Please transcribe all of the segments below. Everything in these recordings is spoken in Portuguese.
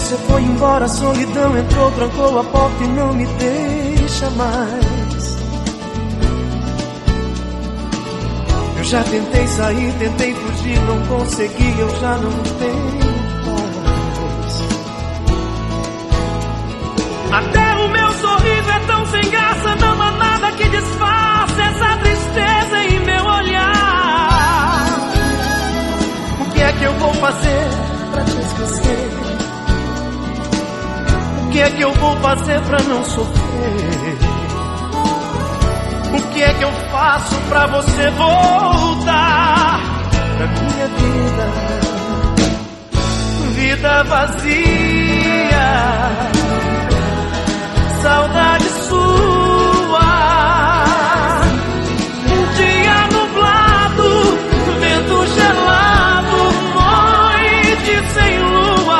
Você foi embora, a solidão entrou, trancou a porta e não me deixa mais. Eu já tentei sair, tentei fugir, não consegui, eu já não tenho paz. Até o meu sorriso é tão sem graça, não há nada que disfarce essa tristeza em meu olhar. O que é que eu vou fazer pra te esquecer? O que é que eu vou fazer pra não sofrer? O que é que eu faço pra você voltar pra minha vida? Vida vazia, saudade sua. Um dia nublado, vento gelado, noite sem lua.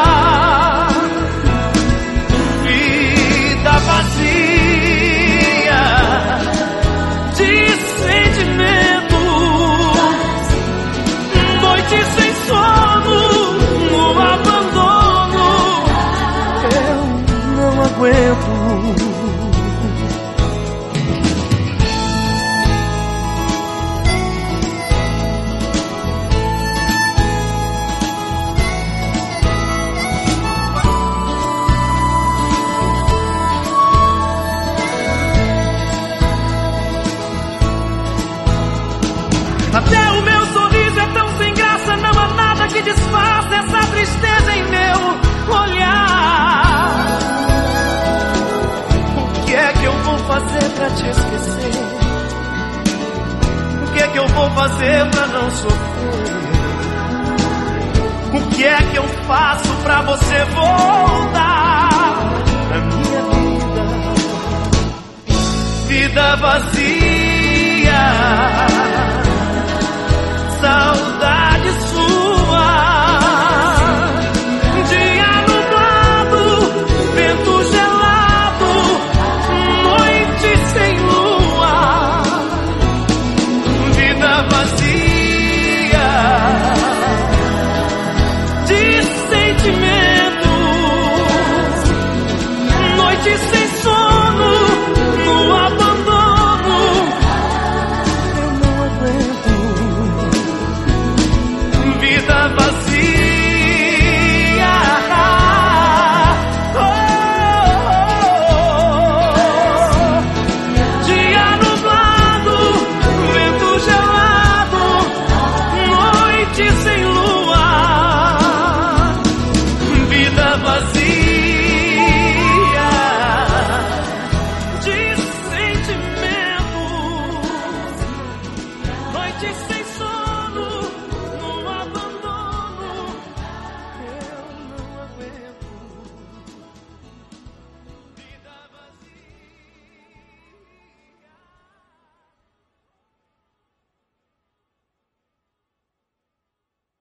Vida vazia de sentimento, noite sem sono, no abandono. Eu não aguento. Até o meu sorriso é tão sem graça, não há nada que disfarce essa tristeza em meu olhar. O que é que eu vou fazer pra te esquecer? O que é que eu vou fazer pra não sofrer? O que é que eu faço pra você voltar pra minha vida? Vida vazia,